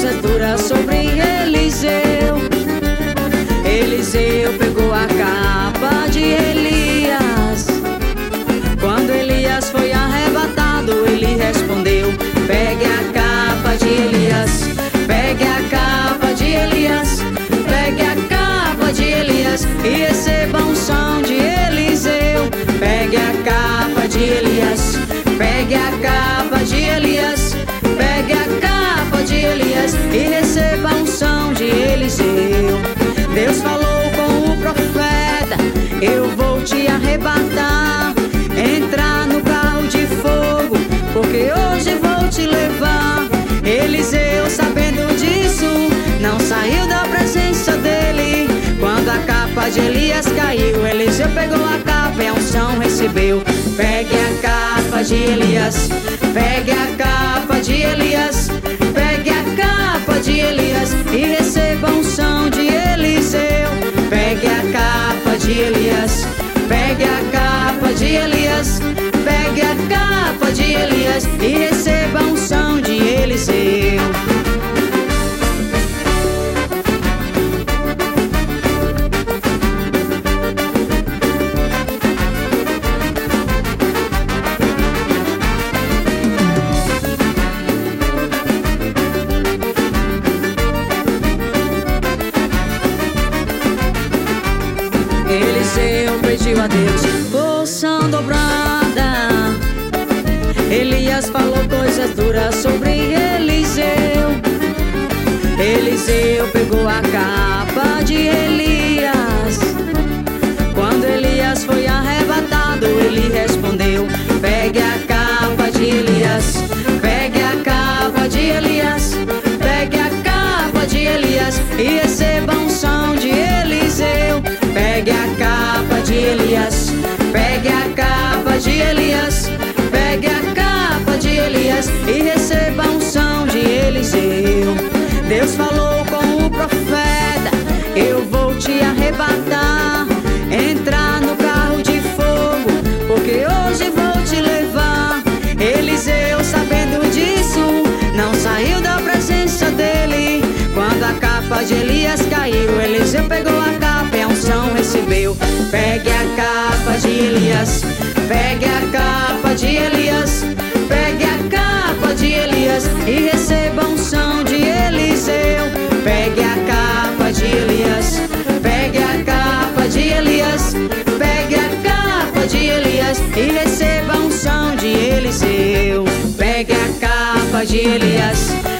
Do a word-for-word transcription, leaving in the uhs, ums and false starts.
coisas duras sobre Eliseu. Eliseu pegou a capa de Elias. Quando Elias foi arrebatado, ele respondeu: pegue a capa de Elias, pegue a capa de Elias, pegue a capa de Elias e receba a unção de Eliseu. Pegue a capa de Elias, pegue a capa de Elias, pegue a capa de Elias e receba a unção de Eliseu. Deus falou com o profeta: eu vou te arrebatar, entrar no carro de fogo, porque hoje vou te levar. Eliseu, sabendo disso, não saiu da presença dele. Quando a capa de Elias caiu, Eliseu pegou a capa e a unção recebeu. Pegue a capa de Elias, pegue a capa de Elias, pegue a capa de Elias e receba a unção de Eliseu. Pegue a capa de Elias, pegue a capa de Elias, pegue a capa de Elias e receba a unção de Eliseu. Eliseu pediu a Deus porção dobrada. Elias falou coisas duras sobre Eliseu. Eliseu pegou a capa de Elias. Quando Elias foi arrebatado, ele respondeu: pegue a capa de Elias, pegue a capa de Elias, pegue a capa de Elias e receba a unção de Eliseu. Pegue a capa de Elias, pegue a capa de Elias, pegue a capa de Elias e receba a unção de Eliseu. Deus falou com o profeta: eu vou te arrebatar, entrar no carro de fogo, porque hoje vou te levar. Eliseu, sabendo disso, não saiu da presença dele. Quando a capa de Elias caiu, Eliseu pegou a capa e a unção recebeu. Pegue a capa de Elias, pegue a capa de Elias, pegue a capa de Elias e receba a unção de Eliseu. Pegue a capa de Elias, pegue a capa de Elias, pegue a capa de Elias e receba a unção de Eliseu. Pegue a capa de Elias,